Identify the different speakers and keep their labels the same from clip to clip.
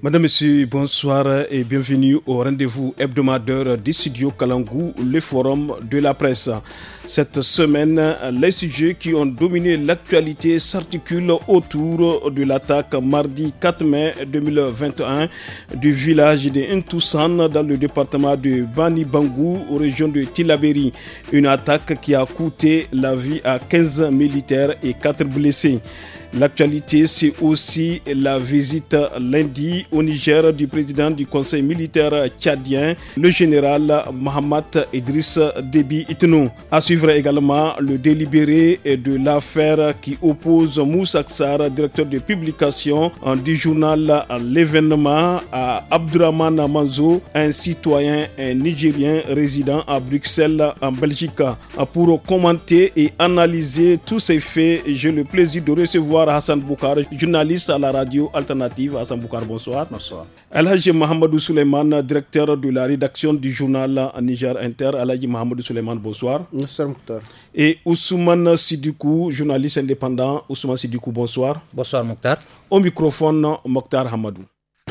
Speaker 1: Madame, Monsieur, bonsoir et bienvenue au rendez-vous hebdomadaire du studio Kalangou, le forum de la presse. Cette semaine, les sujets qui ont dominé l'actualité s'articulent autour de l'attaque mardi 4 mai 2021 du village de Ntoussane dans le département de Bani Bangou, région de Tillabéri. Une attaque qui a coûté la vie à 15 militaires et 4 blessés. L'actualité, c'est aussi la visite lundi au Niger du président du conseil militaire tchadien, le général Mohamed Idriss Déby Itno. À suivre également le délibéré de l'affaire qui oppose Moussa Aksar, directeur de publication du journal L'événement, à Abdurrahman Manzo, un citoyen nigérien résident à Bruxelles en Belgique. Pour commenter et analyser tous ces faits, j'ai le plaisir de recevoir Hassan Boukar, journaliste à la radio alternative. Hassan Boukar, bonsoir.
Speaker 2: Bonsoir.
Speaker 1: Alhaji Mohamedou Souleymane, directeur de la rédaction du journal Niger Inter. Alhaji Mohamedou Souleymane, bonsoir.
Speaker 2: Bonsoir, Mokhtar.
Speaker 1: Et Ousmane Sidikou, journaliste indépendant. Ousmane Sidikou, bonsoir.
Speaker 3: Bonsoir, Mokhtar.
Speaker 1: Au microphone, Mokhtar Hamadou.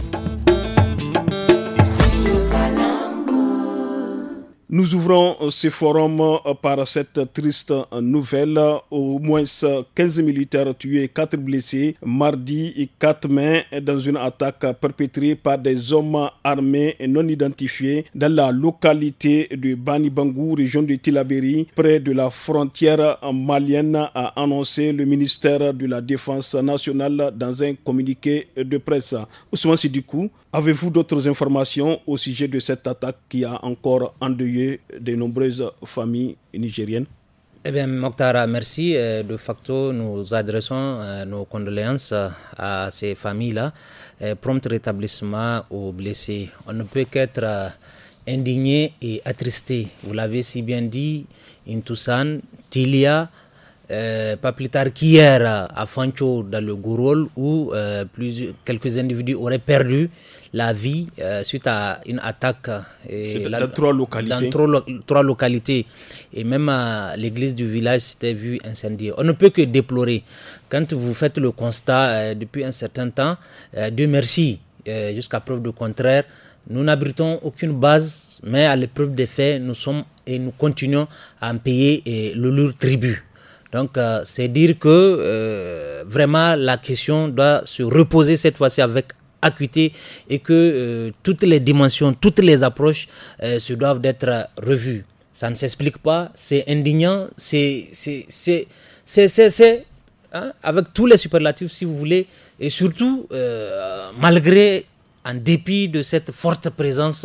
Speaker 1: Nous ouvrons ce forum par cette triste nouvelle. Au moins 15 militaires tués et 4 blessés mardi 4 mai dans une attaque perpétrée par des hommes armés et non identifiés dans la localité de Bani Bangou, région de Tillabéri, près de la frontière malienne, a annoncé le ministère de la Défense nationale dans un communiqué de presse. Ousmane Sidikou, avez-vous d'autres informations au sujet de cette attaque qui a encore endeuillé de nombreuses familles nigériennes?
Speaker 3: Eh bien, Mokhtar, merci. De facto, nous adressons nos condoléances à ces familles-là. Prompt rétablissement aux blessés. On ne peut qu'être indigné et attristé. Vous l'avez si bien dit, Ntoussane, Tilia, pas plus tard qu'hier à Fancho dans le Gourol où quelques individus auraient perdu la vie suite à une attaque
Speaker 1: dans 3 localités.
Speaker 3: Dans 3 localités. Et même l'église du village s'était vue incendiée. On ne peut que déplorer. Quand vous faites le constat depuis un certain temps, Dieu merci, jusqu'à preuve du contraire, nous n'abritons aucune base, mais à l'épreuve des faits, nous sommes et nous continuons à en payer le lourd tribut. Donc, c'est dire que vraiment la question doit se reposer cette fois-ci avec acuité et que toutes les dimensions, toutes les approches se doivent d'être revues. Ça ne s'explique pas, c'est indignant, c'est avec tous les superlatifs si vous voulez, et surtout malgré, en dépit de cette forte présence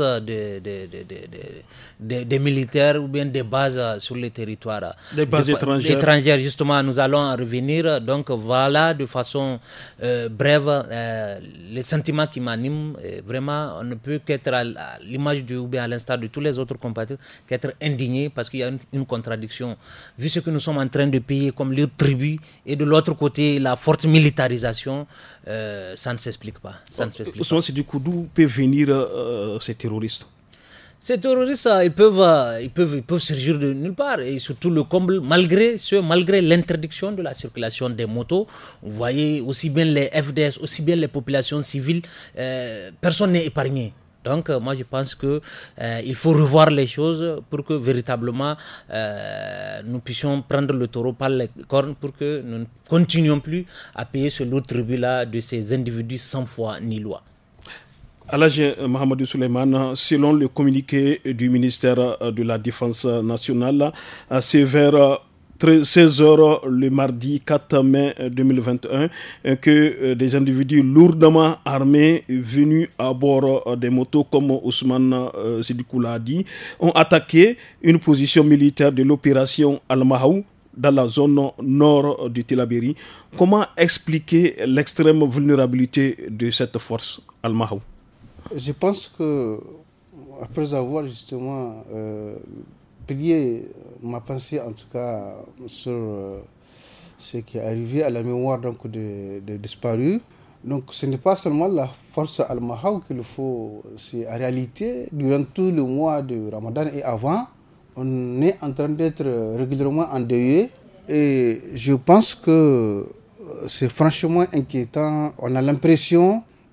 Speaker 3: des militaires ou bien des bases sur le territoire.
Speaker 1: Des bases étrangères.
Speaker 3: Justement, nous allons en revenir. Donc voilà, de façon brève, les sentiments qui m'animent. Vraiment, on ne peut qu'être à l'image ou bien à l'instar de tous les autres compatriotes, qu'être indigné parce qu'il y a une contradiction. Vu ce que nous sommes en train de payer comme le tribut et de l'autre côté, la forte militarisation, ça ne s'explique pas.
Speaker 1: C'est du coup d'où peuvent venir ces terroristes?
Speaker 3: Ces terroristes, ils peuvent surgir de nulle part. Et surtout le comble, malgré l'interdiction de la circulation des motos, vous voyez aussi bien les FDS, aussi bien les populations civiles, personne n'est épargné. Donc, moi, je pense qu'il faut revoir les choses pour que véritablement nous puissions prendre le taureau par les cornes pour que nous ne continuions plus à payer ce lourd tribut-là de ces individus sans foi ni loi.
Speaker 1: Alhaji Mohamedou Souleymane, selon le communiqué du ministère de la Défense nationale, c'est vers 16h le mardi 4 mai 2021 que des individus lourdement armés venus à bord des motos, comme Ousmane Sidikou l'a dit, ont attaqué une position militaire de l'opération Al-Mahaou dans la zone nord du Tillabéri. Comment expliquer l'extrême vulnérabilité de cette force Al-Mahaou?
Speaker 2: Je pense que après avoir justement plié ma pensée en tout cas sur ce qui est arrivé à la mémoire donc des disparus, donc ce n'est pas seulement la force Al-Mahaou qu'il faut, c'est en réalité durant tout le mois de Ramadan et avant, on est en train d'être régulièrement endeuillé et je pense que c'est franchement inquiétant. On a l'impression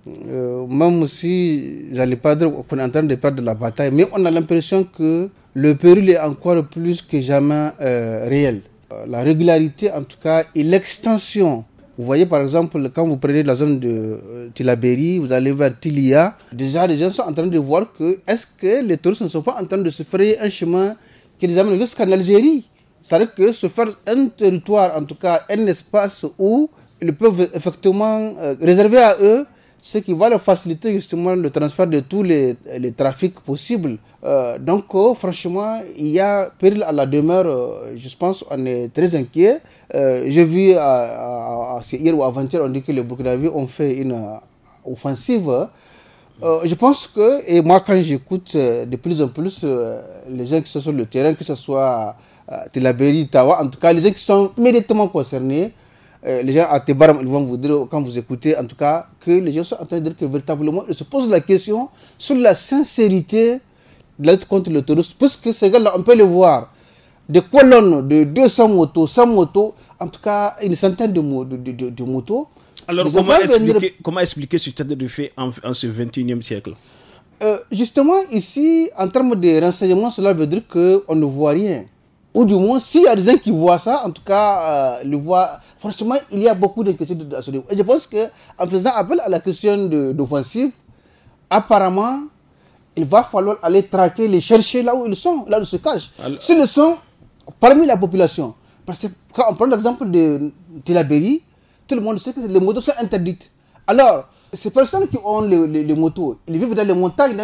Speaker 2: même si j'allais pas dire qu'on est en train de perdre la bataille, mais on a l'impression que le péril est encore plus que jamais réel. La régularité, en tout cas, et l'extension. Vous voyez, par exemple, quand vous prenez la zone de Tillabéri, vous allez vers Tilia, déjà les gens sont en train de voir que est-ce que les touristes ne sont pas en train de se frayer un chemin qui les amène jusqu'en Algérie. C'est-à-dire que se faire un territoire, en tout cas un espace où ils peuvent effectivement réserver à eux ce qui va leur faciliter justement le transfert de tous les trafics possibles. Donc franchement, il y a péril à la demeure, je pense on est très inquiet. J'ai vu hier ou avant-hier, on dit que les Burkinabés ont fait une offensive. Je pense que, et moi quand j'écoute de plus en plus les gens qui sont sur le terrain, que ce soit Tillabéri, Tawa, en tout cas les gens qui sont immédiatement concernés, les gens à Tebaram, ils vont vous dire, quand vous écoutez, en tout cas, que les gens sont en train de dire que véritablement, ils se posent la question sur la sincérité de la lutte contre le terrorisme, puisque ces gars-là, on peut les voir, des colonnes de 200 motos, 100 motos, en tout cas, une centaine de motos.
Speaker 1: Alors, comment expliquer ce stade de fait en ce 21e siècle?
Speaker 2: Justement, ici, en termes de renseignements, cela veut dire qu'on ne voit rien. Ou du moins, s'il y a des gens qui voient ça, en tout cas, le voient. Franchement, il y a beaucoup de questions à ce niveau. Et je pense qu'en faisant appel à la question d'offensive, apparemment, il va falloir aller traquer, les chercher là où ils sont, là où ils se cachent. S'ils sont parmi la population. Parce que quand on prend l'exemple de Tillabéri, tout le monde sait que les motos sont interdites. Alors, ces personnes qui ont les motos, ils vivent dans les montagnes,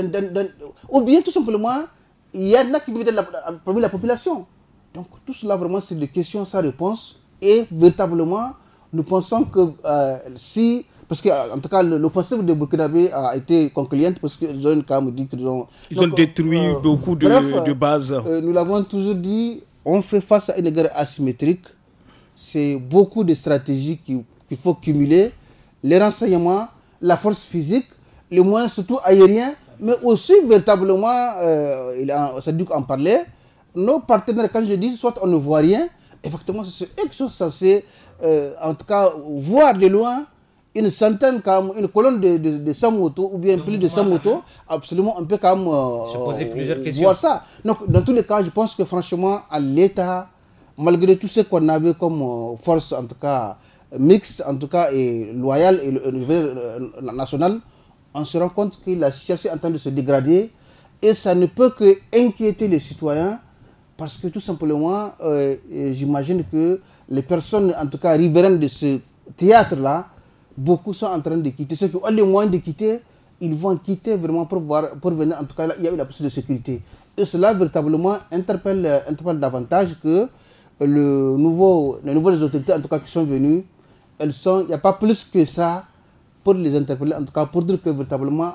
Speaker 2: ou bien tout simplement, il y en a qui vivent parmi la population. Donc tout cela vraiment c'est des questions sans réponse. Et véritablement, nous pensons que si, parce que en tout cas l'offensive de Burkinabé a été concluante parce qu'ils ont quand même dit qu'ils ont...
Speaker 1: Ils ont détruit beaucoup de bases.
Speaker 2: Nous l'avons toujours dit, on fait face à une guerre asymétrique. C'est beaucoup de stratégies qu'il faut cumuler. Les renseignements, la force physique, les moyens surtout aériens, mais aussi véritablement, Sadiq en parlait, nos partenaires, quand je dis soit on ne voit rien, effectivement c'est eux qui sont censés, en tout cas, voir de loin une centaine, une colonne de 100 motos, ou bien plus de 100 motos, absolument on peut quand même
Speaker 3: se poser plusieurs questions.
Speaker 2: Voir ça. Donc dans tous les cas, je pense que franchement, à l'État, malgré tout ce qu'on avait comme force, en tout cas mixte, en tout cas et loyale et au niveau national, on se rend compte que la situation est en train de se dégrader et ça ne peut que inquiéter les citoyens parce que tout simplement, j'imagine que les personnes, en tout cas riveraines de ce théâtre-là, beaucoup sont en train de quitter. Ceux qui ont les moyens de quitter, ils vont quitter vraiment pour venir, en tout cas là, il y a eu la possibilité de sécurité. Et cela véritablement interpelle davantage que les nouvelles autorités, en tout cas qui sont venues, il n'y a pas plus que ça pour les interpeller, en tout cas pour dire que véritablement,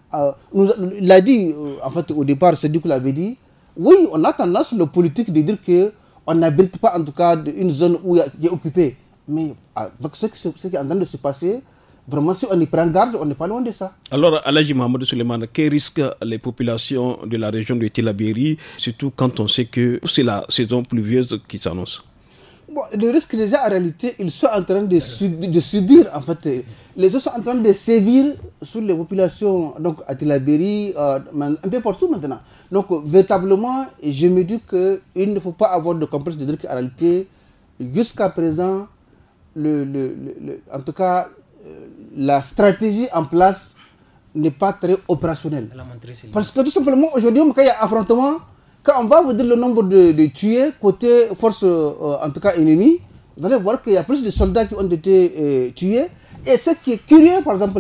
Speaker 2: il a dit, en fait au départ, c'est lui qui l'avait dit, oui, on a tendance, le politique, de dire qu'on n'habite pas en tout cas une zone qui est occupée. Mais avec ce qui est en train de se passer, vraiment si on y prend garde, on n'est pas loin de ça.
Speaker 1: Alors, Alhaji Mohamed Souleymane, que risquent les populations de la région de Tillabéri, surtout quand on sait que c'est la saison pluvieuse qui s'annonce?
Speaker 2: Bon, le risque déjà en réalité, ils sont en train de subir en fait. Les gens sont en train de sévir sur les populations donc à Tillabéri, un peu partout maintenant. Donc véritablement, je me dis qu'il ne faut pas avoir de complexe de dire qu'en réalité, jusqu'à présent, en tout cas, la stratégie en place n'est pas très opérationnelle. Parce que tout simplement, aujourd'hui, quand il y a affrontement, quand on va vous dire le nombre de tués côté force, en tout cas ennemie, vous allez voir qu'il y a plus de soldats qui ont été tués. Et ce qui est curieux, par exemple,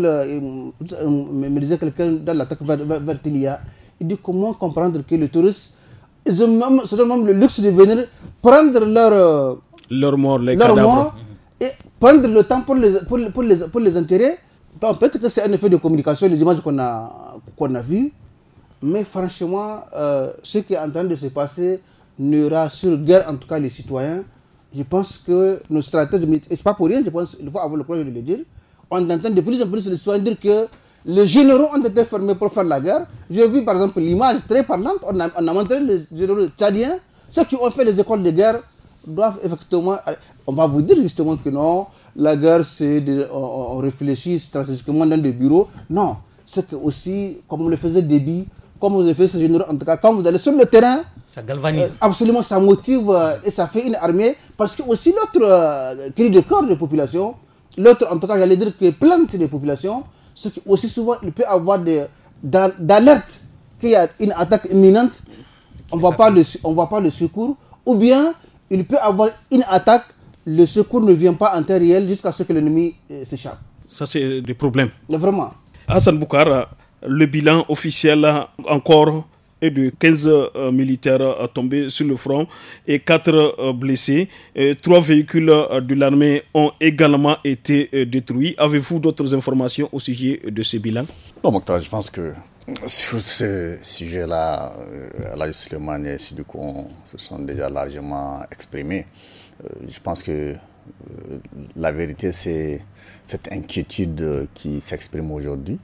Speaker 2: me disait quelqu'un dans l'attaque vers Tilia, il dit comment comprendre que les touristes, ils ont même le luxe de venir prendre leur mort, les cadavres, et prendre le temps pour les enterrer. Peut-être que c'est un effet de communication, les images qu'on a vues. Mais franchement, ce qui est en train de se passer ne rassure guère en tout cas les citoyens. Je pense que nos stratèges, et c'est pas pour rien, je pense qu'il faut avoir le courage de le dire, on entend de plus en plus les citoyens dire que les généraux ont été formés pour faire la guerre. J'ai vu par exemple l'image très parlante, on a montré les généraux tchadiens, ceux qui ont fait les écoles de guerre, doivent effectivement... On va vous dire justement que non, la guerre, on réfléchit stratégiquement dans des bureaux. Non, c'est que aussi, comme le faisait Déby, comme vous avez fait ce général, en tout cas, quand vous allez sur le terrain,
Speaker 3: ça galvanise.
Speaker 2: Absolument, ça motive et ça fait une armée. Parce que aussi l'autre cri de cœur des populations, l'autre, en tout cas, j'allais dire que plainte des populations, c'est que aussi souvent, il peut y avoir d'alerte qu'il y a une attaque imminente, on ne voit pas le secours, ou bien il peut y avoir une attaque, le secours ne vient pas en temps réel jusqu'à ce que l'ennemi s'échappe.
Speaker 1: Ça, c'est des problèmes.
Speaker 2: Vraiment.
Speaker 1: Hassan Boukar, le bilan officiel encore est de 15 militaires tombés sur le front et 4 blessés. 3 véhicules de l'armée ont également été détruits. Avez-vous d'autres informations au sujet de ce bilan?
Speaker 4: Non, Mokhtar, je pense que sur ce sujet-là, Alaï Suleiman et Sidoukou se sont déjà largement exprimés. Je pense que la vérité, c'est cette inquiétude qui s'exprime aujourd'hui.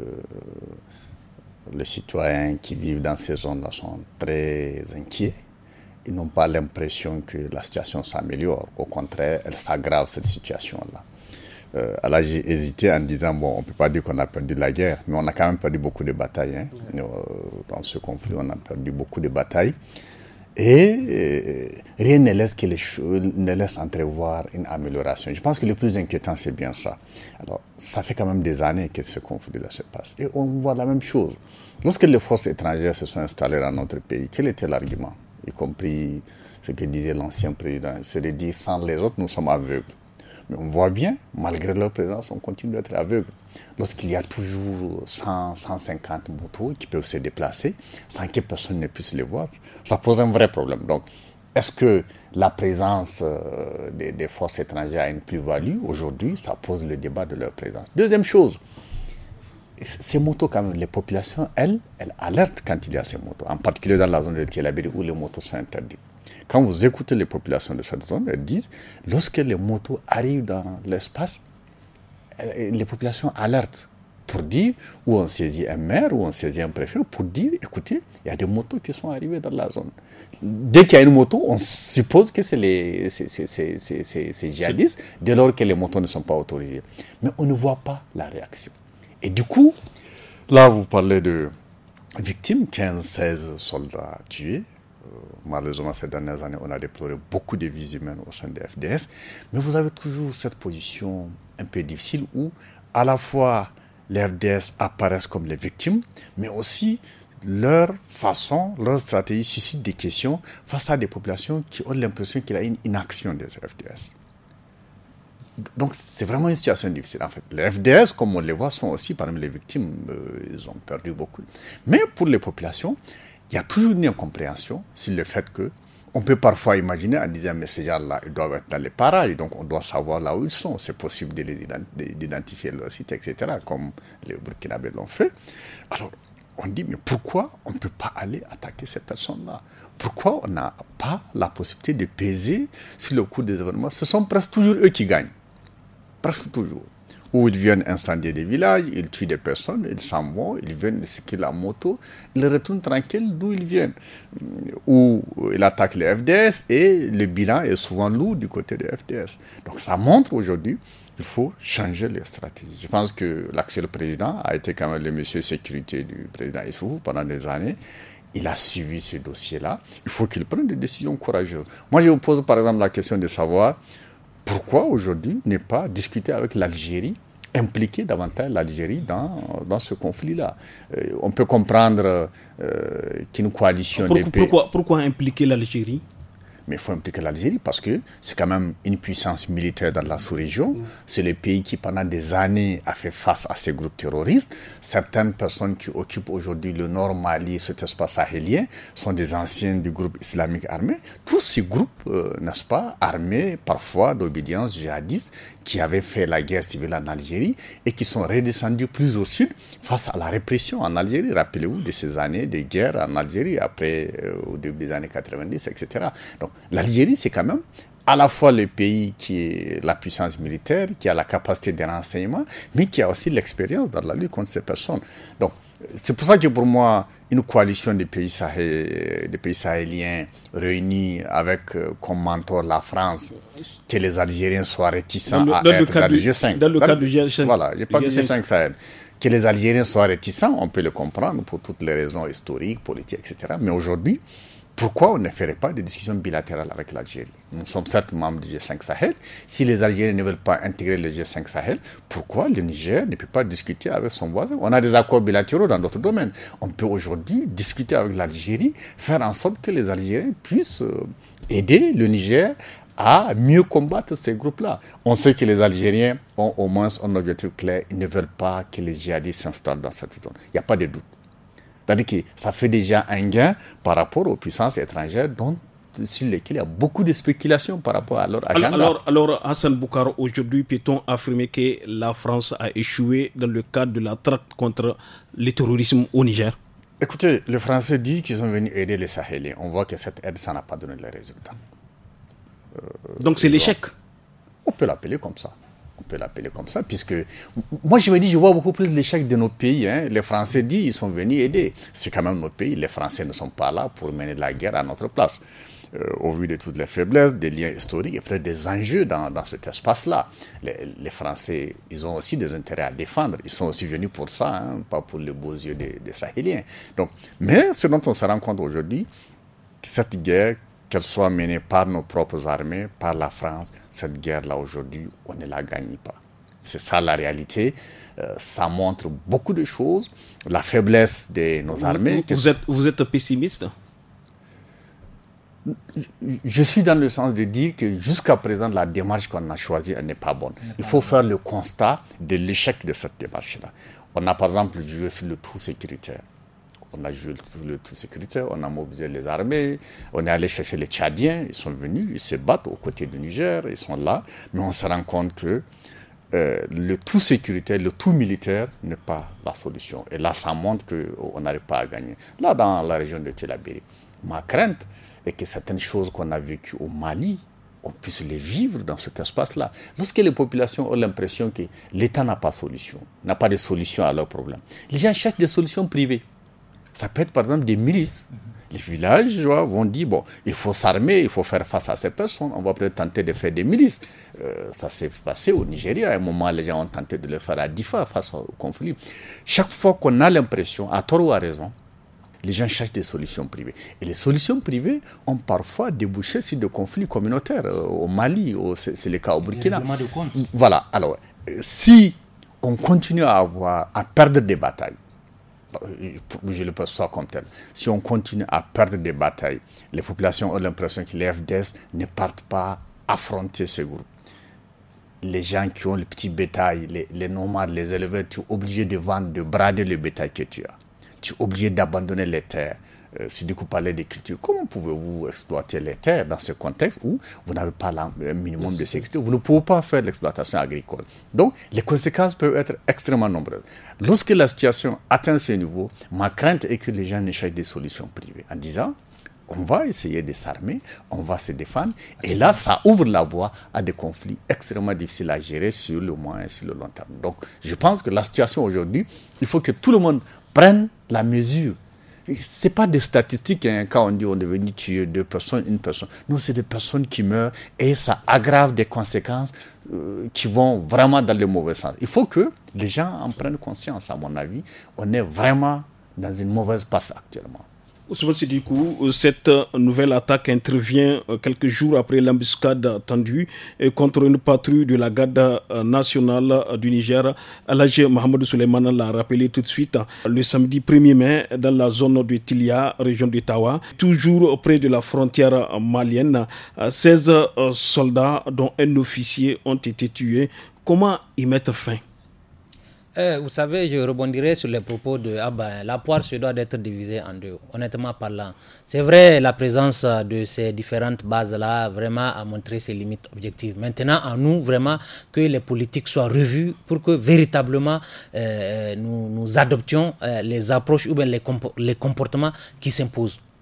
Speaker 4: Les citoyens qui vivent dans ces zones-là sont très inquiets. Ils n'ont pas l'impression que la situation s'améliore. Au contraire, elle s'aggrave, cette situation-là. Alors j'ai hésité en disant, bon, on ne peut pas dire qu'on a perdu la guerre, mais on a quand même perdu beaucoup de batailles. Hein. Dans ce conflit, on a perdu beaucoup de batailles. Et rien ne laisse entrevoir une amélioration. Je pense que le plus inquiétant, c'est bien ça. Alors, ça fait quand même des années que ce conflit-là se passe. Et on voit la même chose. Lorsque les forces étrangères se sont installées dans notre pays, quel était l'argument? Y compris ce que disait l'ancien président. C'est de dire, sans les autres, nous sommes aveugles. Mais on voit bien, malgré leur présence, on continue d'être aveugles. Lorsqu'il y a toujours 100, 150 motos qui peuvent se déplacer sans que personne ne puisse les voir, ça pose un vrai problème. Donc, est-ce que la présence des forces étrangères a une plus-value? Aujourd'hui, ça pose le débat de leur présence. Deuxième chose, ces motos, quand même, les populations, elles alertent quand il y a ces motos, en particulier dans la zone de Tielabéry où les motos sont interdites. Quand vous écoutez les populations de cette zone, elles disent, lorsque les motos arrivent dans l'espace, les populations alertent pour dire, ou on saisit un maire, ou on saisit un préfet, pour dire, écoutez, il y a des motos qui sont arrivées dans la zone. Dès qu'il y a une moto, on suppose que c'est ces djihadistes, dès lors que les motos ne sont pas autorisées. Mais on ne voit pas la réaction. Et du coup, là, vous parlez de victimes, 15-16 soldats tués. Malheureusement, ces dernières années, on a déploré beaucoup de vies humaines au sein des FDS. Mais vous avez toujours cette position un peu difficile où, à la fois, les FDS apparaissent comme les victimes, mais aussi leur façon, leur stratégie suscite des questions face à des populations qui ont l'impression qu'il y a une inaction des FDS. Donc, c'est vraiment une situation difficile, en fait. Les FDS, comme on les voit, sont aussi parmi les victimes. Ils ont perdu beaucoup. Mais pour les populations, il y a toujours une incompréhension sur le fait qu'on peut parfois imaginer en disant mais ces gens-là, ils doivent être dans les parages, donc on doit savoir là où ils sont. C'est possible d'identifier leur site, etc., comme les Burkinabés l'ont fait. Alors, on dit mais pourquoi on ne peut pas aller attaquer ces personnes-là? Pourquoi on n'a pas la possibilité de peser sur le cours des événements? Ce sont presque toujours eux qui gagnent. Presque toujours. Où ils viennent incendier des villages, ils tuent des personnes, ils s'en vont, ils viennent séquer la moto, ils retournent tranquilles d'où ils viennent. Ou ils attaquent les FDS et le bilan est souvent lourd du côté des FDS. Donc ça montre aujourd'hui qu'il faut changer les stratégies. Je pense que l'actuel président a été quand même le monsieur sécurité du président Issoufou pendant des années. Il a suivi ce dossier-là. Il faut qu'il prenne des décisions courageuses. Moi, je me pose par exemple la question de savoir pourquoi aujourd'hui ne pas discuter avec l'Algérie, impliquer davantage l'Algérie dans ce conflit-là. On peut comprendre qu'une coalition des pays...
Speaker 1: Pourquoi impliquer l'Algérie?
Speaker 4: Mais il faut impliquer l'Algérie parce que c'est quand même une puissance militaire dans la sous-région. C'est le pays qui, pendant des années, a fait face à ces groupes terroristes. Certaines personnes qui occupent aujourd'hui le Nord Mali, cet espace sahélien, sont des anciens du groupe islamique armé. Tous ces groupes, n'est-ce pas, armés parfois d'obédience djihadiste, qui avaient fait la guerre civile en Algérie et qui sont redescendus plus au sud face à la répression en Algérie. Rappelez-vous de ces années de guerre en Algérie, après, au début des années 90, etc. Donc, l'Algérie, c'est quand même à la fois le pays qui est la puissance militaire, qui a la capacité de renseignement, mais qui a aussi l'expérience dans la lutte contre ces personnes. Donc, c'est pour ça que pour moi, une coalition des pays sahéliens réunis avec comme mentor la France, que les Algériens soient réticents à être dans le G5.
Speaker 1: Dans le cadre du G5.
Speaker 4: Voilà, je parle du G5 Sahel. Que les Algériens soient réticents, on peut le comprendre pour toutes les raisons historiques, politiques, etc. Mais aujourd'hui, pourquoi on ne ferait pas de discussions bilatérales avec l'Algérie? Nous sommes certes membres du G5 Sahel. Si les Algériens ne veulent pas intégrer le G5 Sahel, pourquoi le Niger ne peut pas discuter avec son voisin? On a des accords bilatéraux dans d'autres domaines. On peut aujourd'hui discuter avec l'Algérie, faire en sorte que les Algériens puissent aider le Niger à mieux combattre ces groupes-là. On sait que les Algériens ont au moins un objectif clair. Ils ne veulent pas que les djihadistes s'installent dans cette zone. Il n'y a pas de doute. C'est-à-dire que ça fait déjà un gain par rapport aux puissances étrangères sur lesquelles il y a beaucoup de spéculations par rapport à leur agenda.
Speaker 1: Alors Hassan Boukar, aujourd'hui, peut-on affirmer que la France a échoué dans le cadre de la traque contre le terrorisme au Niger?
Speaker 4: Écoutez, les Français disent qu'ils sont venus aider les Sahéliens. On voit que cette aide, ça n'a pas donné les résultats.
Speaker 1: Donc c'est l'échec?
Speaker 4: On peut l'appeler comme ça. Puisque moi je me dis, je vois beaucoup plus l'échec de notre pays. Les Français disent, ils sont venus aider. C'est quand même notre pays. Les Français ne sont pas là pour mener la guerre à notre place. Au vu de toutes les faiblesses, des liens historiques et peut-être des enjeux dans cet espace-là. Les Français, ils ont aussi des intérêts à défendre. Ils sont aussi venus pour ça, pas pour les beaux yeux des Sahéliens. Donc, mais ce dont on se rend compte aujourd'hui, cette guerre, qu'elle soit menée par nos propres armées, par la France, cette guerre-là aujourd'hui, on ne la gagne pas. C'est ça la réalité. Ça montre beaucoup de choses. La faiblesse de nos armées.
Speaker 1: Vous êtes pessimiste?
Speaker 4: Je suis dans le sens de dire que jusqu'à présent, la démarche qu'on a choisie, elle n'est pas bonne. Il faut faire le constat de l'échec de cette démarche-là. On a par exemple joué sur le tout sécuritaire. On a joué le tout sécuritaire, on a mobilisé les armées, on est allé chercher les Tchadiens, ils sont venus, ils se battent aux côtés du Niger, ils sont là, mais on se rend compte que le tout sécuritaire, le tout militaire n'est pas la solution. Et là, ça montre qu'on n'arrive pas à gagner. Là, dans la région de Tillabéri, ma crainte est que certaines choses qu'on a vécues au Mali, on puisse les vivre dans cet espace-là. Lorsque les populations ont l'impression que l'État n'a pas de solution à leurs problèmes, les gens cherchent des solutions privées. Ça peut être par exemple des milices. Les villageois vont dire, bon, il faut s'armer, il faut faire face à ces personnes, on va peut-être tenter de faire des milices. Ça s'est passé au Nigeria, à un moment les gens ont tenté de le faire à Difa face au conflit. Chaque fois qu'on a l'impression, à tort ou à raison, les gens cherchent des solutions privées. Et les solutions privées ont parfois débouché sur des conflits communautaires. Au Mali, c'est le cas au Burkina. Voilà, alors, si on continue à perdre des batailles, je le perçois comme tel. Si on continue à perdre des batailles, les populations ont l'impression que les FDS ne partent pas affronter ce groupe. Les gens qui ont le petit bétail, les nomades, les éleveurs, tu es obligé de vendre, de brader le bétail que tu as. Tu es obligé d'abandonner les terres. Si du coup parlait des cultures, comment pouvez-vous exploiter les terres dans ce contexte où vous n'avez pas un minimum de sécurité? Vous ne pouvez pas faire de l'exploitation agricole. Donc, les conséquences peuvent être extrêmement nombreuses. Lorsque la situation atteint ce niveau, ma crainte est que les gens ne cherchent des solutions privées en disant, on va essayer de s'armer, on va se défendre, et là, ça ouvre la voie à des conflits extrêmement difficiles à gérer sur le moyen et sur le long terme. Donc, je pense que la situation aujourd'hui, il faut que tout le monde prenne la mesure. Ce n'est pas des statistiques, quand on dit on est venu tuer 2 personnes, 1 personne. Non, c'est des personnes qui meurent et ça aggrave des conséquences qui vont vraiment dans le mauvais sens. Il faut que les gens en prennent conscience, à mon avis. On est vraiment dans une mauvaise passe actuellement.
Speaker 1: Ousmane Sidikou, cette nouvelle attaque intervient quelques jours après l'embuscade tendue contre une patrouille de la garde nationale du Niger. Alhaji Mohamed Souleymane l'a rappelé tout de suite le samedi 1er mai dans la zone de Tilia, région de Tawa. Toujours près de la frontière malienne, 16 soldats dont un officier ont été tués. Comment y mettre fin?
Speaker 3: Vous savez, je rebondirai sur les propos de Abba. La poire se doit d'être divisée en deux, honnêtement parlant. C'est vrai, la présence de ces différentes bases-là vraiment a montré ses limites objectives. Maintenant, à nous vraiment que les politiques soient revues pour que véritablement nous adoptions les approches ou bien les comportements qui s'imposent.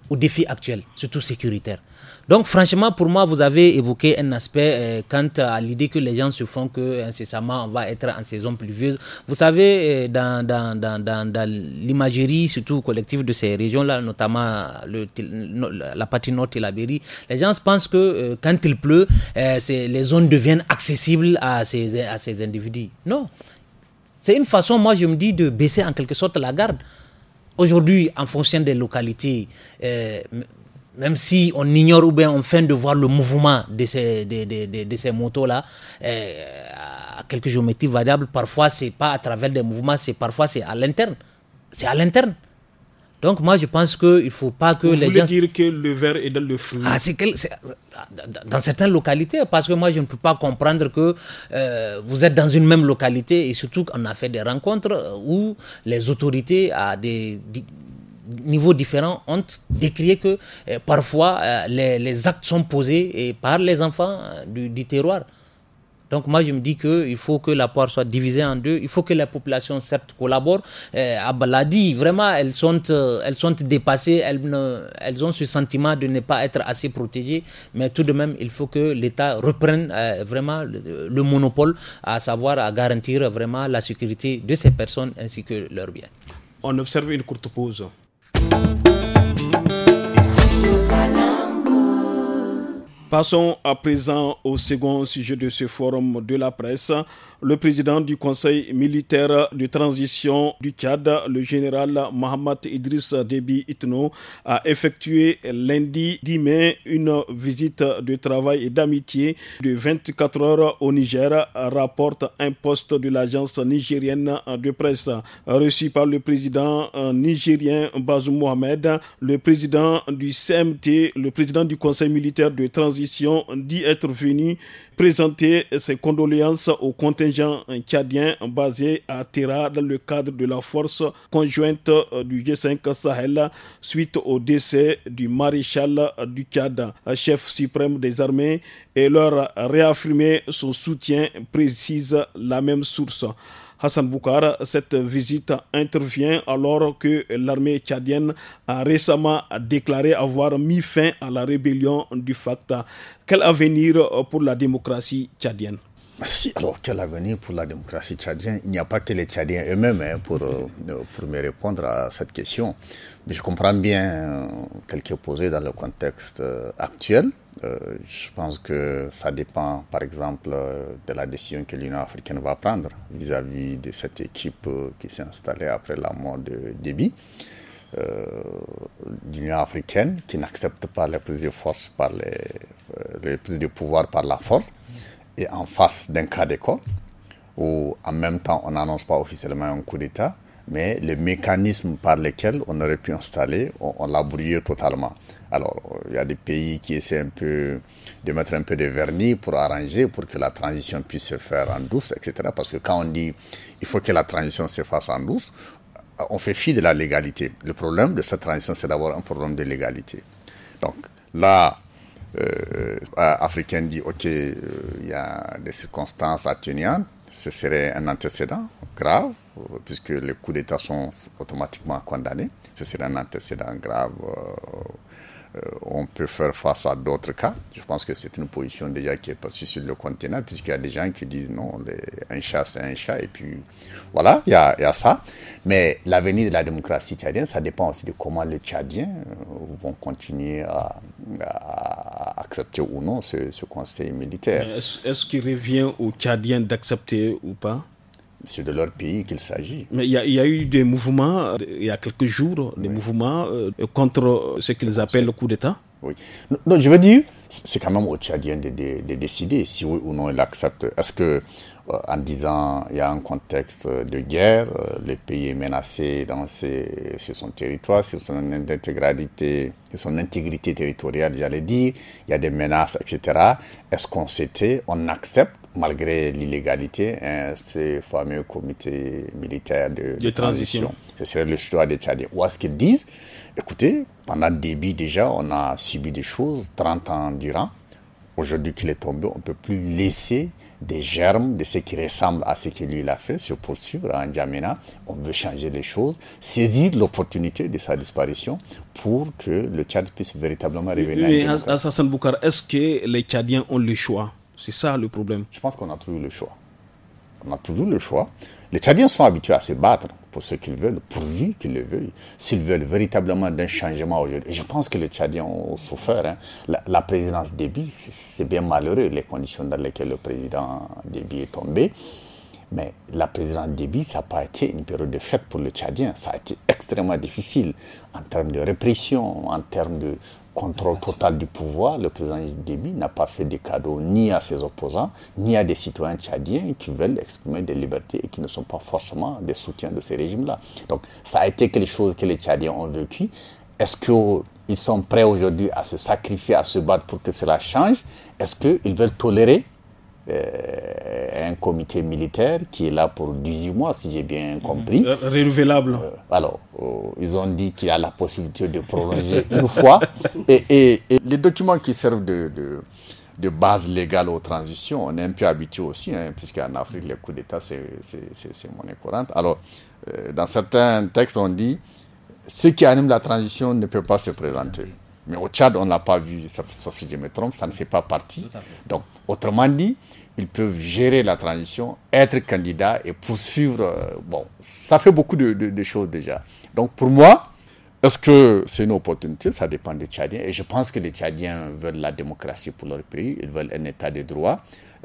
Speaker 3: aux défis actuels, surtout sécuritaires. Donc franchement, pour moi, vous avez évoqué un aspect quant à l'idée que les gens se font que incessamment on va être en saison pluvieuse. Vous savez, dans l'imagerie, surtout collective de ces régions-là, notamment la partie nord Tillabéri, les gens pensent que quand il pleut, les zones deviennent accessibles à ces individus. Non, c'est une façon, moi je me dis, de baisser en quelque sorte la garde. Aujourd'hui, en fonction des localités, même si on ignore ou bien on feint de voir le mouvement de ces motos-là, à quelques géométries variables, parfois c'est pas à travers des mouvements, parfois c'est à l'interne. C'est à l'interne. Donc moi je pense qu'il ne faut pas que les gens... Vous
Speaker 1: voulez dire que le ver est dans le fruit?
Speaker 3: Dans certaines localités, parce que moi je ne peux pas comprendre que vous êtes dans une même localité et surtout qu'on a fait des rencontres où les autorités à des niveaux différents ont décrié que parfois les actes sont posés par les enfants du terroir. Donc moi je me dis qu'il faut que la poire soit divisée en deux, il faut que les populations certes collaborent. Abba l'a dit, vraiment elles sont dépassées, elles ont ce sentiment de ne pas être assez protégées, mais tout de même il faut que l'État reprenne vraiment le monopole, à savoir à garantir vraiment la sécurité de ces personnes ainsi que leurs biens.
Speaker 1: On observe une courte pause. Passons à présent au second sujet de ce forum de la presse. Le président du Conseil militaire de transition du Tchad, le général Mohamed Idriss Déby Itno, a effectué lundi 10 mai une visite de travail et d'amitié de 24 heures au Niger, rapporte un poste de l'agence nigérienne de presse. Reçu par le président nigérien Bazoum Mohamed, le président du CMT, le président du Conseil militaire de transition, dit être venu présenter ses condoléances au contingent tchadien basé à Terra dans le cadre de la force conjointe du G5 Sahel suite au décès du maréchal du Tchad, chef suprême des armées, et leur réaffirmer son soutien, précise la même source. Hassan Boukar, cette visite intervient alors que l'armée tchadienne a récemment déclaré avoir mis fin à la rébellion du Fatah. Quel avenir pour la démocratie tchadienne?
Speaker 4: Alors, quel avenir pour la démocratie tchadienne? Il n'y a pas que les Tchadiens eux-mêmes pour me répondre à cette question. Mais je comprends bien tel qu'elle est posée dans le contexte actuel. Je pense que ça dépend, par exemple, de la décision que l'Union africaine va prendre vis-à-vis de cette équipe qui s'est installée après la mort de Déby. L'Union africaine qui n'accepte pas les prises de force les prises de pouvoir par la force, et en face d'un cas d'école où en même temps on n'annonce pas officiellement un coup d'État, mais le mécanisme par lequel on aurait pu installer, on l'a brouillé totalement. Alors, il y a des pays qui essaient de mettre un peu de vernis pour arranger, pour que la transition puisse se faire en douce, etc. Parce que quand on dit il faut que la transition se fasse en douce, on fait fi de la légalité. Le problème de cette transition, c'est d'abord un problème de légalité. Donc là, africaine dit ok, il y a des circonstances atténuantes, ce serait un antécédent grave, puisque les coups d'État sont automatiquement condamnés. Ce serait un antécédent grave. On peut faire face à d'autres cas. Je pense que c'est une position déjà qui est perçue sur le continent, puisqu'il y a des gens qui disent non, un chat c'est un chat, et puis voilà, il y a ça. Mais l'avenir de la démocratie tchadienne, ça dépend aussi de comment les Tchadiens vont continuer à accepter ou non ce conseil militaire.
Speaker 1: Est-ce qu'il revient aux Tchadiens d'accepter ou pas?
Speaker 4: C'est de leur pays qu'il s'agit.
Speaker 1: Mais il y a eu des mouvements, il y a quelques jours, des mouvements contre ce qu'ils appellent le coup d'État.
Speaker 4: Oui. Non, je veux dire, c'est quand même aux Tchadiens de décider si oui ou non ils l'acceptent. Est-ce que, en disant il y a un contexte de guerre, le pays est menacé sur son territoire, sur son intégrité territoriale, j'allais dire, il y a des menaces, etc. Est-ce on accepte, malgré l'illégalité, ces fameux comités militaires de transition? Ce serait le choix des Tchadiens. Ou est-ce qu'ils disent, écoutez, pendant Déby déjà, on a subi des choses 30 ans durant, Aujourd'hui qu'il est tombé, on ne peut plus laisser des germes de ce qui ressemble à ce que lui il a fait se poursuivre à N'Djamena. On veut changer les choses, saisir l'opportunité de sa disparition pour que le Tchad puisse véritablement revenir.
Speaker 1: Mais Hassan Boukar, est-ce que les Tchadiens ont le choix? C'est ça le problème.
Speaker 4: Je pense qu'on a toujours le choix. On a toujours le choix. Les Tchadiens sont habitués à se battre pour ce qu'ils veulent, pourvu qu'ils le veuillent. S'ils veulent véritablement d'un changement aujourd'hui. Et je pense que les Tchadiens ont souffert. Hein. La présidence Déby, c'est bien malheureux les conditions dans lesquelles le président Déby est tombé. Mais la présidence Déby, ça n'a pas été une période de fête pour les Tchadiens. Ça a été extrêmement difficile en termes de répression, en termes de contrôle total du pouvoir. Le président Déby n'a pas fait de cadeaux ni à ses opposants, ni à des citoyens tchadiens qui veulent exprimer des libertés et qui ne sont pas forcément des soutiens de ces régimes-là. Donc ça a été quelque chose que les Tchadiens ont vécu. Est-ce qu'ils sont prêts aujourd'hui à se sacrifier, à se battre pour que cela change? Est-ce qu'ils veulent tolérer un comité militaire qui est là pour 18 mois, si j'ai bien compris.
Speaker 1: Renouvelable.
Speaker 4: Alors, ils ont dit qu'il y a la possibilité de prolonger une fois. Et les documents qui servent de base légale aux transitions, on est un peu habitué aussi, hein, puisqu'en Afrique, les coups d'État, c'est monnaie courante. Alors, dans certains textes, on dit ceux qui animent la transition ne peuvent pas se présenter. Mais au Tchad, on ne l'a pas vu, sauf si je me trompe, ça ne fait pas partie. Donc, autrement dit, ils peuvent gérer la transition, être candidats et poursuivre. Bon, ça fait beaucoup de choses déjà. Donc, pour moi, est-ce que c'est une opportunité? Ça dépend des Tchadiens. Et je pense que les Tchadiens veulent la démocratie pour leur pays. Ils veulent un état de droit,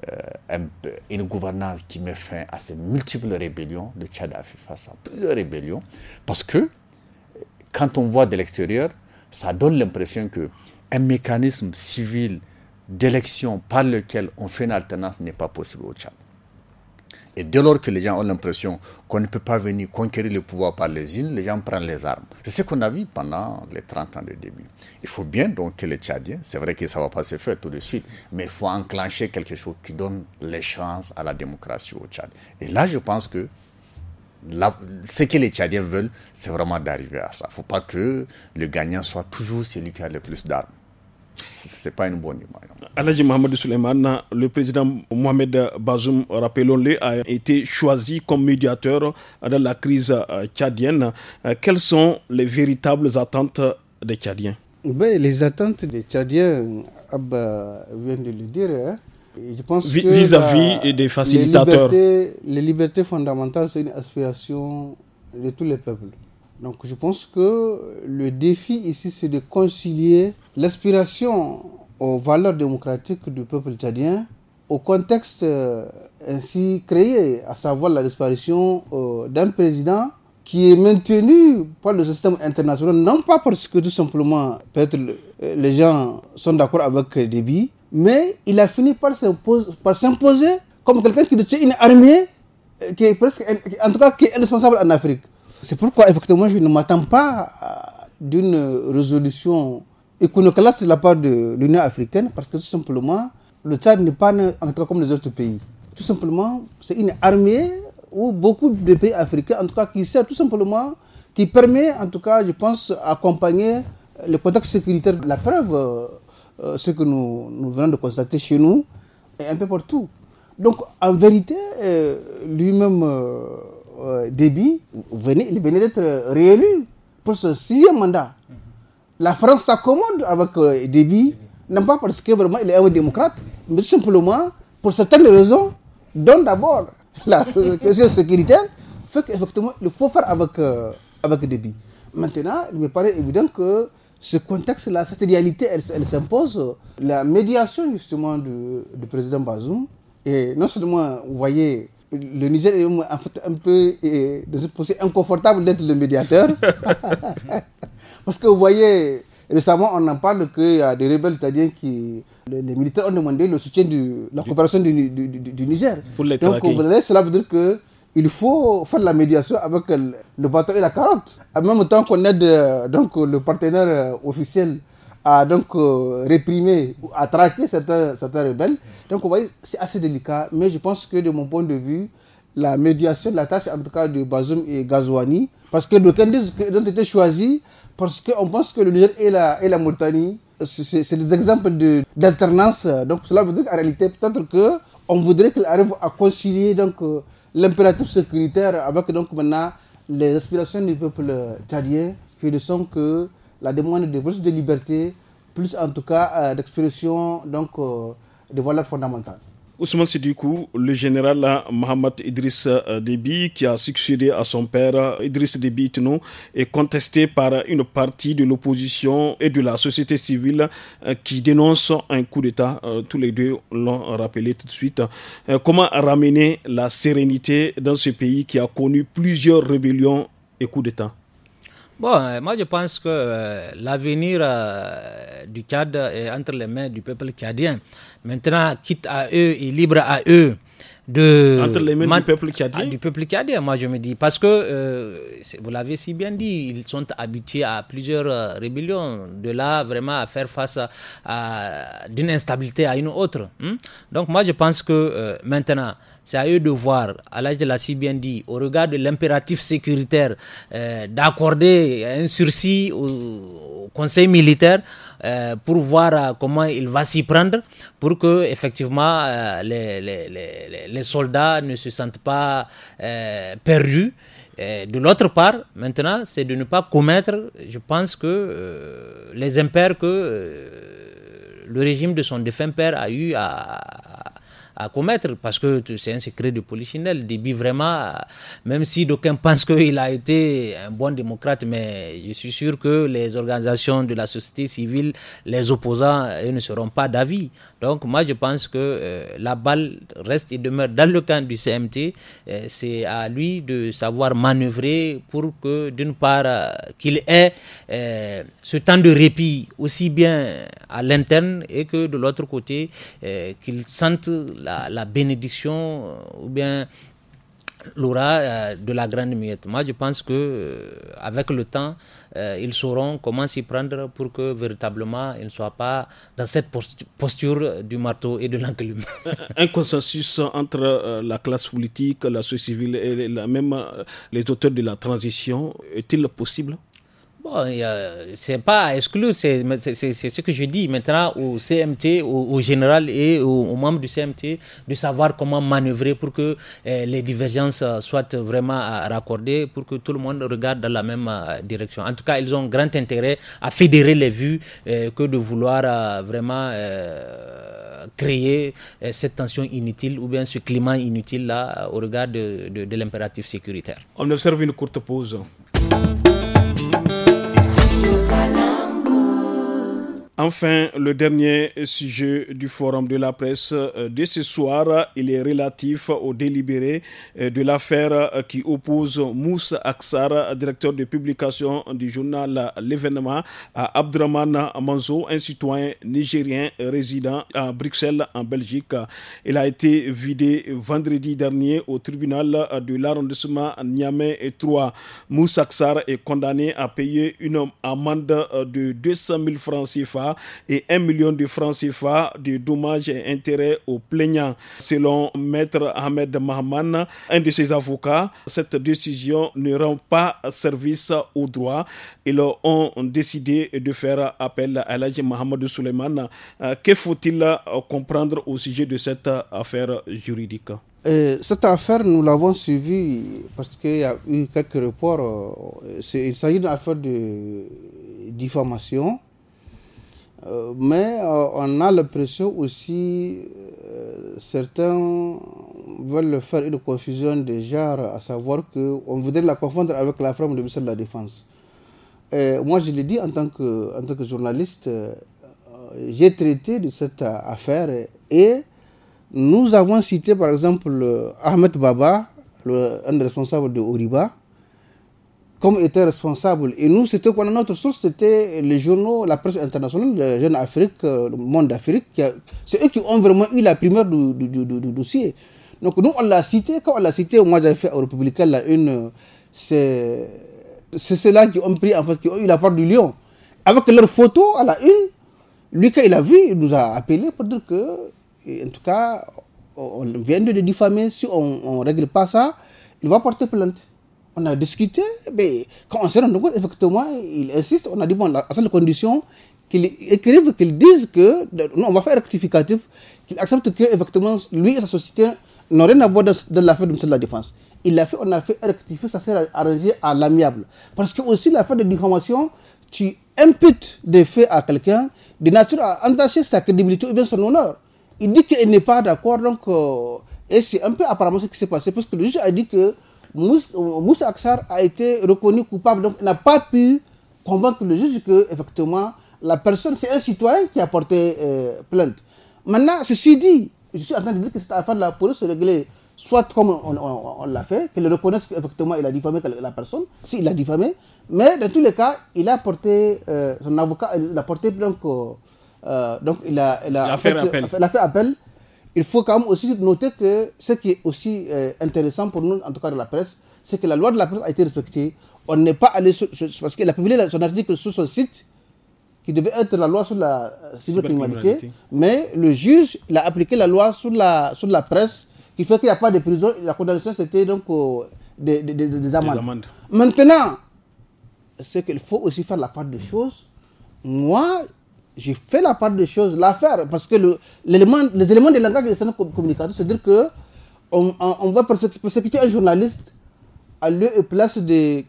Speaker 4: une gouvernance qui met fin à ces multiples rébellions. Le Tchad a fait face à plusieurs rébellions. Parce que, quand on voit de l'extérieur, ça donne l'impression qu'un mécanisme civil d'élection par lequel on fait une alternance n'est pas possible au Tchad. Et dès lors que les gens ont l'impression qu'on ne peut pas venir conquérir le pouvoir par les îles, les gens prennent les armes. C'est ce qu'on a vu pendant les 30 ans de début. Il faut bien donc que les Tchadiens, c'est vrai que ça ne va pas se faire tout de suite, mais il faut enclencher quelque chose qui donne les chances à la démocratie au Tchad. Et là, je pense que ce que les Tchadiens veulent, c'est vraiment d'arriver à ça. Il ne faut pas que le gagnant soit toujours celui qui a le plus d'armes. Ce n'est pas une bonne image.
Speaker 1: Alhaji Mohamed Souleymane, le président Mohamed Bazoum, rappelons-le, a été choisi comme médiateur dans la crise tchadienne. Quelles sont les véritables attentes des Tchadiens?
Speaker 2: Les attentes des Tchadiens, Abba vient de le dire, hein. Je pense que
Speaker 1: vis-à-vis des facilitateurs.
Speaker 2: Les libertés fondamentales, c'est une aspiration de tous les peuples. Donc je pense que le défi ici, c'est de concilier l'aspiration aux valeurs démocratiques du peuple tchadien au contexte ainsi créé, à savoir la disparition d'un président qui est maintenu par le système international, non pas parce que tout simplement peut-être les gens sont d'accord avec Déby, mais il a fini par s'imposer comme quelqu'un qui détient une armée qui est presque, en tout cas, qui est indispensable en Afrique. C'est pourquoi, effectivement, je ne m'attends pas d'une résolution iconoclaste de la part de l'Union africaine, parce que tout simplement, le Tchad n'est pas en tout cas comme les autres pays. Tout simplement, c'est une armée où beaucoup de pays africains, en tout cas, qui sert tout simplement, qui permet, en tout cas, je pense, accompagner le contexte sécuritaire. La preuve, ce que nous venons de constater chez nous, et un peu partout. Donc, en vérité, lui-même, Déby, il venait d'être réélu pour ce 6e mandat. La France s'accommode avec Déby, non pas parce que vraiment il est un démocrate, mais tout simplement pour certaines raisons, dont d'abord la question sécuritaire, fait qu'effectivement il faut faire avec Déby. Maintenant, il me paraît évident que ce contexte-là, cette réalité, elle s'impose. La médiation justement du président Bazoum, et non seulement, vous voyez, le Niger est en fait un peu dans une position inconfortable d'être le médiateur. Parce que vous voyez, récemment on en parle qu'il y a des rebelles tchadiens qui, les militaires ont demandé le soutien de la coopération du Niger. Donc cela veut dire qu'il faut faire la médiation avec le bâton et la carotte. En même temps qu'on aide donc, le partenaire officiel à donc réprimer, à traquer certains rebelles. Donc vous voyez, c'est assez délicat, mais je pense que de mon point de vue, la médiation, la tâche en tout cas de Bazoum et Ghazouani, parce que d'aucuns disent qu'ils ont été choisis parce qu'on pense que le Niger et la Mauritanie c'est des exemples d'alternance. Donc cela veut dire qu'en réalité, peut-être qu'on voudrait qu'il arrive à concilier donc, l'impératif sécuritaire avec donc, maintenant, les aspirations du peuple tchadien, qui ne sont que la demande de plus de liberté, plus en tout cas d'expression donc, des valeurs fondamentales.
Speaker 1: Ousmane Sidikou, le général Mohamed Idriss Déby, qui a succédé à son père Idriss Déby Itno, est contesté par une partie de l'opposition et de la société civile qui dénonce un coup d'État. Tous les deux l'ont rappelé tout de suite. Comment ramener la sérénité dans ce pays qui a connu plusieurs rébellions et coups d'État?
Speaker 3: Bon, moi je pense que l'avenir du Tchad est entre les mains du peuple tchadien. Maintenant, quitte à eux et libre à eux de...
Speaker 1: Entre les mains du peuple tchadien?
Speaker 3: Du peuple tchadien, moi je me dis. Parce que, vous l'avez si bien dit, ils sont habitués à plusieurs rébellions. De là, vraiment, à faire face d'une instabilité à une autre. Donc moi je pense que maintenant... C'est à eux de voir, Allah l'a si bien dit, au regard de l'impératif sécuritaire, d'accorder un sursis au conseil militaire pour voir comment il va s'y prendre, pour que effectivement les soldats ne se sentent pas perdus. De l'autre part, maintenant, c'est de ne pas commettre, je pense que les impairs que le régime de son défunt père a eu à commettre, parce que c'est un secret de polichinelle. Déby, vraiment, même si d'aucuns pensent qu'il a été un bon démocrate, mais je suis sûr que les organisations de la société civile, les opposants, ils ne seront pas d'avis. Donc moi je pense que la balle reste et demeure dans le camp du CMT. C'est à lui de savoir manœuvrer pour que d'une part qu'il ait ce temps de répit aussi bien à l'interne et que de l'autre côté qu'il sente la bénédiction ou bien l'aura de la grande muette. Moi, je pense que avec le temps, ils sauront comment s'y prendre pour que véritablement ils ne soient pas dans cette posture du marteau et de l'enclume.
Speaker 1: Un consensus entre la classe politique, la société civile et même les auteurs de la transition, est-il possible?
Speaker 3: Bon, c'est pas à exclure, c'est ce que je dis maintenant au CMT, au général et aux membres du CMT, de savoir comment manœuvrer pour que les divergences soient vraiment raccordées, pour que tout le monde regarde dans la même direction. En tout cas, ils ont grand intérêt à fédérer les vues que de vouloir vraiment créer cette tension inutile ou bien ce climat inutile là au regard de l'impératif sécuritaire.
Speaker 1: On observe une courte pause. Enfin, le dernier sujet du forum de la presse de ce soir, il est relatif au délibéré de l'affaire qui oppose Moussa Aksar, directeur de publication du journal L'événement, à Abdraman Manzo, un citoyen nigérien résident à Bruxelles, en Belgique. Il a été vidé vendredi dernier au tribunal de l'arrondissement Niamey 3. Moussa Aksar est condamné à payer une amende de 200 000 francs CFA et 1 million de francs CFA de dommages et intérêts aux plaignants. Selon Maître Ahmed Mahman, un de ses avocats, cette décision ne rend pas service au droit. Ils ont décidé de faire appel à Alhaji Mohamed Suleiman. Que faut-il comprendre au sujet de cette affaire juridique?
Speaker 2: Cette affaire, nous l'avons suivie parce qu'il y a eu quelques reports. Il s'agit d'une affaire de diffamation. Mais on a l'impression aussi, certains veulent faire une confusion de genre, à savoir qu'on voudrait la confondre avec la forme de ministère de la Défense. Moi, je l'ai dit en tant que journaliste, j'ai traité de cette affaire et nous avons cité par exemple Ahmed Baba, un des responsables de Oriba, comme était responsable. Et nous, c'était quoi? Notre source, c'était les journaux, la presse internationale, le Jeune Afrique, le Monde d'Afrique. C'est eux qui ont vraiment eu la primeur du dossier. Donc nous, on l'a cité. Quand on l'a cité, moi j'avais fait au Républicain la une. C'est ceux-là qui ont pris, en fait, qui ont eu la part du lion. Avec leur photo à la une, lui, quand il a vu, il nous a appelé pour dire que, en tout cas, on vient de le diffamer. Si on ne règle pas ça, il va porter plainte. On a discuté, mais quand on s'est rendu compte, effectivement, il insiste. On a dit, bon, à cette condition, qu'ils écrivent, qu'ils disent que non, on va faire rectificatif, qu'ils acceptent que effectivement lui et sa société n'ont rien à voir dans l'affaire du ministère de la Défense. On a fait rectifier, ça s'est arrangé à l'amiable. Parce que aussi l'affaire de diffamation, tu imputes des faits à quelqu'un de nature à entacher sa crédibilité ou bien son honneur. Il dit qu'il n'est pas d'accord, donc et c'est un peu apparemment ce qui s'est passé, parce que le juge a dit que Moussa Aksar a été reconnu coupable, donc il n'a pas pu convaincre le juge que effectivement la personne, c'est un citoyen qui a porté plainte. Maintenant, ceci dit, je suis en train de dire que cette affaire-là pourrait se régler soit comme on l'a fait, qu'il reconnaisse qu'effectivement il a diffamé la personne, s'il l'a diffamé, mais dans tous les cas, il a porté, son avocat, il a porté donc il a fait appel. Il faut quand même aussi noter que ce qui est aussi intéressant pour nous, en tout cas de la presse, c'est que la loi de la presse a été respectée. On n'est pas allé parce qu'il a publié son article sur son site, qui devait être la loi sur la cybercriminalité, mais le juge il a appliqué la loi sur la presse, qui fait qu'il n'y a pas de prison. La condamnation, c'était donc des amendes. Maintenant, c'est qu'il faut aussi faire la part des choses. Moi, j'ai fait la part des choses, l'affaire, parce que les éléments de langage des scènes communicateurs, c'est-à-dire qu'on va persécuter un journaliste à lieu et place des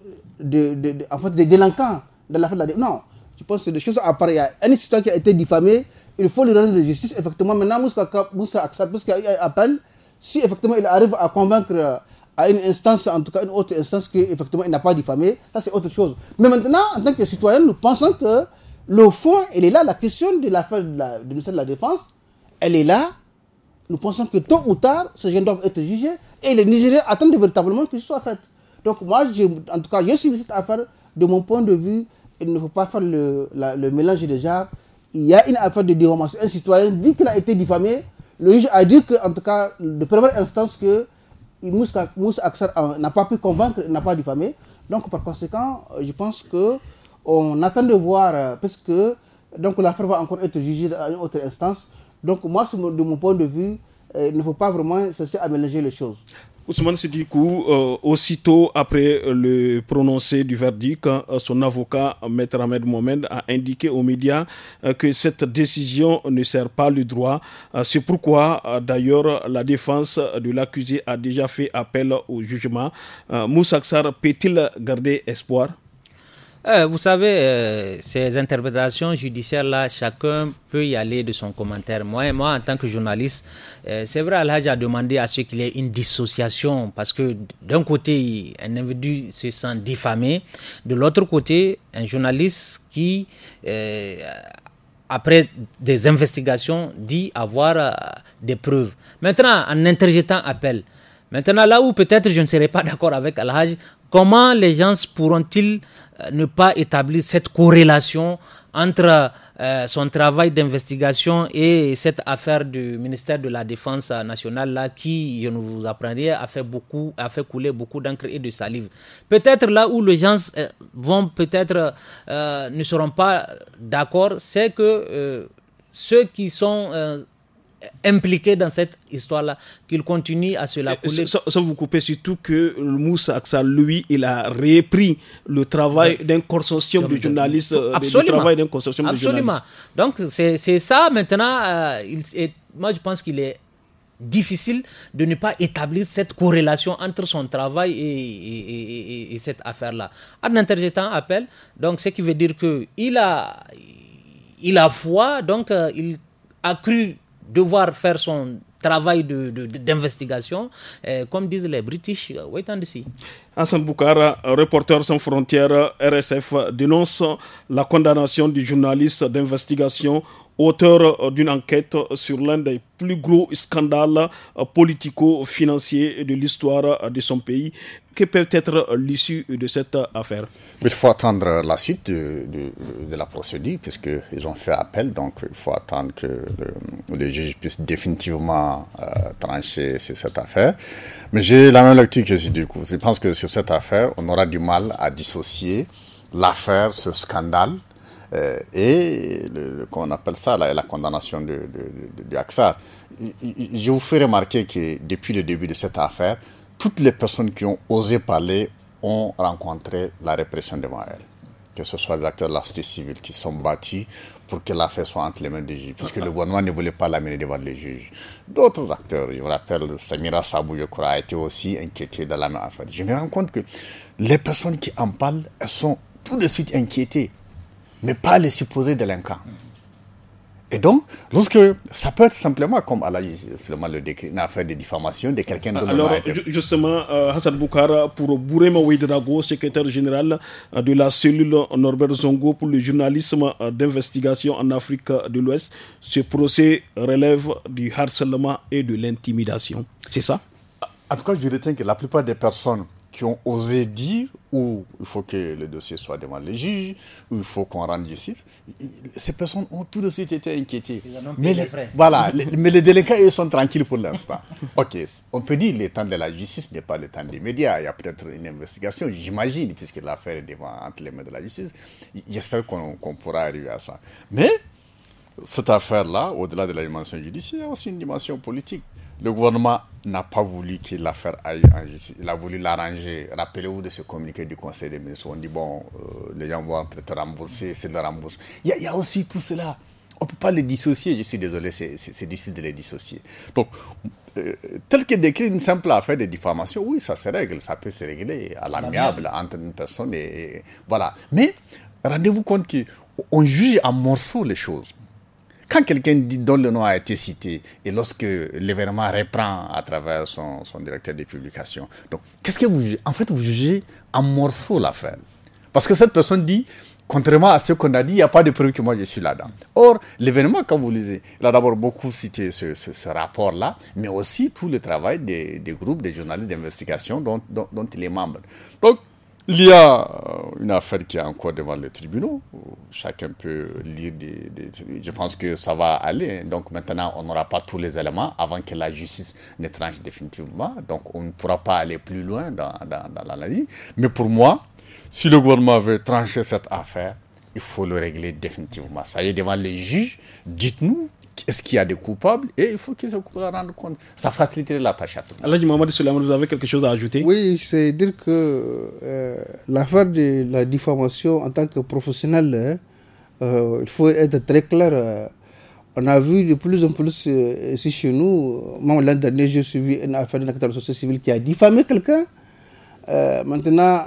Speaker 2: délinquants de l'affaire de la défense. Non, je pense que c'est des choses à part. Il y a un citoyen qui a été diffamé, il faut lui rendre de justice. Effectivement, maintenant, Moussa Aksar, puisqu'il y a un appel, si effectivement il arrive à convaincre à une instance, en tout cas une autre instance, qu'effectivement il n'a pas diffamé, ça c'est autre chose. Mais maintenant, en tant que citoyen, nous pensons que le fond, elle est là, la question de l'affaire du ministère de la Défense, elle est là. Nous pensons que tôt ou tard, ces gens doivent être jugés et les Nigériens attendent véritablement que ce soit fait. Donc moi, en tout cas, j'ai suivi cette affaire de mon point de vue. Il ne faut pas faire le mélange des genres. Il y a une affaire de diffamation. Un citoyen dit qu'il a été diffamé. Le juge a dit qu'en tout cas, de première instance, que Moussa Aksar n'a pas pu convaincre, n'a pas diffamé. Donc par conséquent, je pense qu'on attend de voir, parce que donc, l'affaire va encore être jugée à une autre instance. Donc moi, de mon point de vue, il ne faut pas vraiment chercher à mélanger les choses.
Speaker 1: Ousmane Sidikou, aussitôt après le prononcé du verdict, son avocat, Maître Ahmed Mohamed, a indiqué aux médias que cette décision ne sert pas le droit. C'est pourquoi, d'ailleurs, la défense de l'accusé a déjà fait appel au jugement. Moussa Aksar peut-il garder espoir?
Speaker 3: Vous savez, ces interprétations judiciaires-là, chacun peut y aller de son commentaire. Moi, en tant que journaliste, c'est vrai, Al-Hajj a demandé à ce qu'il y ait une dissociation, parce que d'un côté, un individu se sent diffamé, de l'autre côté, un journaliste qui, après des investigations, dit avoir des preuves. Maintenant, en interjetant appel, maintenant, là où peut-être je ne serai pas d'accord avec Al-Hajj, comment les gens pourront-ils ne pas établir cette corrélation entre son travail d'investigation et cette affaire du ministère de la Défense nationale là, qui, je ne vous apprends rien, a fait couler beaucoup d'encre et de salive. Peut-être là où les gens ne seront pas d'accord, c'est que ceux qui sont impliqués dans cette histoire-là, qu'ils continuent à se la couler.
Speaker 1: Sans vous couper, surtout que Moussa Aksar, lui, il a repris le travail d'un consortium de journalistes.
Speaker 3: Absolument. Donc, c'est ça, maintenant, moi je pense qu'il est difficile de ne pas établir cette corrélation entre son travail et cette affaire-là. En interjetant appel, donc ce qui veut dire qu'il a foi, donc il a cru devoir faire son travail d'investigation, comme disent les British, wait and see.
Speaker 1: Hassan Boukara, Reporters sans frontières, RSF, dénonce la condamnation du journaliste d'investigation, auteur d'une enquête sur l'un des plus gros scandales politico-financiers de l'histoire de son pays. Que peut être l'issue de cette affaire?
Speaker 4: Il faut attendre la suite de la procédure, puisqu'ils ont fait appel, donc il faut attendre que le juge puisse définitivement trancher sur cette affaire. Mais j'ai la même lecture que Sidikou. Je pense que sur cette affaire, on aura du mal à dissocier l'affaire, ce scandale, et qu'on appelle ça la condamnation de Aksar. Je vous fais remarquer que depuis le début de cette affaire, toutes les personnes qui ont osé parler ont rencontré la répression devant elles. que ce soit les acteurs de la société civile qui sont battus pour que l'affaire soit entre les mains des juges, puisque le gouvernement ne voulait pas l'amener devant les juges. D'autres acteurs, je me rappelle, Samira Sabou, je crois, a été aussi inquiétée dans la même affaire. Je me rends compte que les personnes qui en parlent, elles sont tout de suite inquiétées, mais pas les supposés délinquants. Et donc, lorsque ça peut être simplement, comme Allah seulement le décrit, une affaire de diffamation de quelqu'un dont
Speaker 1: alors, justement, Hassan Boukara, pour Bourema Ouedrago, secrétaire général de la cellule Norbert Zongo pour le journalisme d'investigation en Afrique de l'Ouest, ce procès relève du harcèlement et de l'intimidation. C'est ça?
Speaker 4: En tout cas, je retiens que la plupart des personnes qui ont osé dire où il faut que le dossier soit devant les juges, où il faut qu'on rende justice, ces personnes ont tout de suite été inquiétées. Mais mais les délinquants, ils sont tranquilles pour l'instant. Ok, on peut dire que le temps de la justice n'est pas le temps des médias. Il y a peut-être une investigation, j'imagine, puisque l'affaire est entre les mains de la justice. J'espère qu'on pourra arriver à ça. Mais cette affaire-là, au-delà de la dimension judiciaire, il y a aussi une dimension politique. Le gouvernement n'a pas voulu que l'affaire aille en justice. Il a voulu l'arranger. Rappelez-vous de ce communiqué du Conseil des ministres. On dit, bon, les gens vont peut-être rembourser, c'est le remboursement. Il y a aussi tout cela. On ne peut pas les dissocier. Je suis désolé, c'est difficile de les dissocier. Donc, tel que décrit une simple affaire de diffamation, oui, ça se règle. Ça peut se régler à l'amiable entre une personne et voilà. Mais rendez-vous compte qu'on juge en morceaux les choses. Quand quelqu'un dit dont le nom a été cité et lorsque l'événement reprend à travers son directeur de publication, donc qu'est-ce que vous jugez? En fait, vous jugez en morceaux l'affaire. Parce que cette personne dit, contrairement à ce qu'on a dit, il n'y a pas de preuve que moi je suis là-dedans. Or, l'événement, quand vous lisez, il a d'abord beaucoup cité ce rapport-là, mais aussi tout le travail des groupes, des journalistes d'investigation dont il est membre. Donc, il y a une affaire qui est encore devant les tribunaux. Chacun peut lire je pense que ça va aller. Donc maintenant, on n'aura pas tous les éléments avant que la justice ne tranche définitivement. Donc on ne pourra pas aller plus loin dans l'analyse. Mais pour moi, si le gouvernement veut trancher cette affaire, il faut le régler définitivement. Ça y est, devant les juges, dites-nous est-ce qu'il y a des coupables et il faut qu'ils se rendent compte. Ça faciliterait la tâche à tout le monde.
Speaker 1: Alhaji Mohamed Souleymane, vous avez quelque chose à ajouter?
Speaker 2: Oui, c'est dire que l'affaire de la diffamation en tant que professionnel, il faut être très clair. On a vu de plus en plus ici chez nous, moi l'an dernier j'ai suivi une affaire d'un acteur de la société civile qui a diffamé quelqu'un. Maintenant,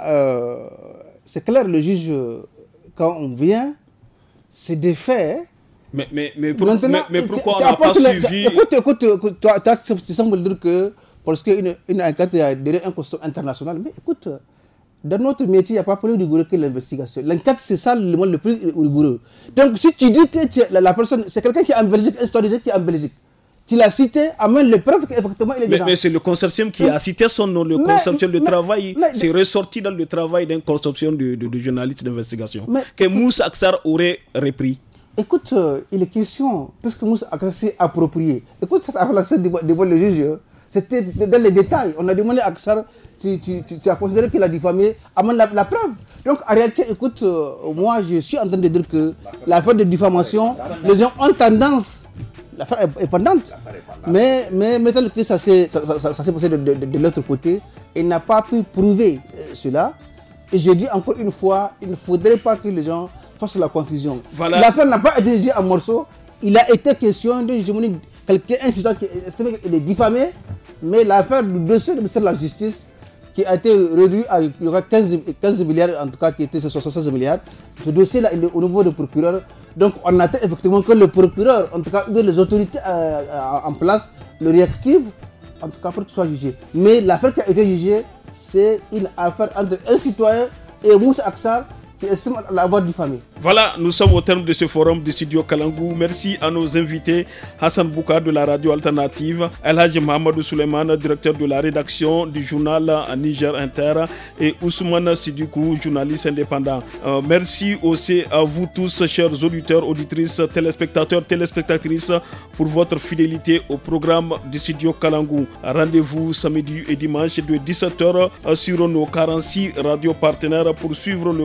Speaker 2: c'est clair, le juge, quand on vient, c'est des faits.
Speaker 1: Mais pourquoi on n'a pas suivi...
Speaker 2: Écoute, toi, tu sembles dire que parce qu'une enquête a donné un constat international. Mais écoute, dans notre métier, il n'y a pas plus rigoureux que l'investigation. L'enquête, c'est ça le monde le plus rigoureux. Donc, si tu dis que la personne, c'est quelqu'un qui est en Belgique, un historien qui est en Belgique, tu l'as cité, amène les preuves qu'effectivement il est dedans.
Speaker 1: Mais c'est le consortium qui a cité son nom, le consortium de travail. C'est ressorti dans le travail d'un consortium de journalistes d'investigation que Moussa Aksar aurait repris.
Speaker 2: Écoute, il est question, puisque Moussa Aksar s'est approprié. Écoute, ça a lancé devant le juge. C'était dans les détails. On a demandé à Aksar, tu as considéré qu'il a diffamé, amène la preuve. Donc en réalité, écoute, moi je suis en train de dire que l'affaire de diffamation, les gens ont tendance, l'affaire est pendante, mais tel que ça s'est passé de l'autre côté, il n'a pas pu prouver cela. Et je dis encore une fois, il ne faudrait pas que les gens fassent la confusion. Voilà. L'affaire n'a pas été jugée en morceaux. Il a été question de quelqu'un, un citoyen qui est diffamé, mais l'affaire du dossier du ministère de la Justice qui a été réduit à il y aura 15 milliards, en tout cas qui était sur 76 milliards. Ce dossier-là, il est au niveau du procureur. Donc on attend effectivement que le procureur, en tout cas les autorités en place, le réactivent, en tout cas pour qu'il soit jugé. Mais l'affaire qui a été jugée, c'est une affaire entre un citoyen et Moussa Aksar qui estime l'avoir diffamé.
Speaker 1: Voilà, nous sommes au terme de ce forum du studio Kalangou. Merci à nos invités, Hassan Boukar de la radio alternative, Elhadji Mohamed Souleymane, directeur de la rédaction du journal Niger Inter, et Ousmane Sidikou, journaliste indépendant. Merci aussi à vous tous, chers auditeurs, auditrices, téléspectateurs, téléspectatrices, pour votre fidélité au programme du studio Kalangou. Rendez-vous samedi et dimanche de 17h sur nos 46 radios partenaires pour suivre le programme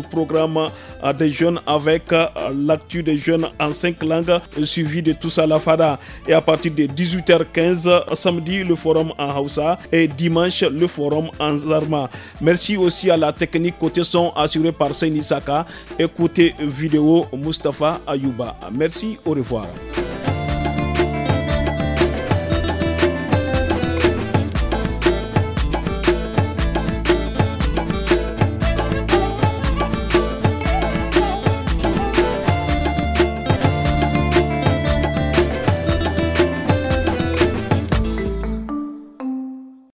Speaker 1: forum des jeunes avec l'actu des jeunes en 5 langues suivi de Tous à la Fada. Et à partir de 18h15, samedi, le forum en Hausa et dimanche, le forum en Zarma. Merci aussi à la technique côté son assurée par Seyni Saka et côté vidéo Mustafa Ayouba. Merci, au revoir.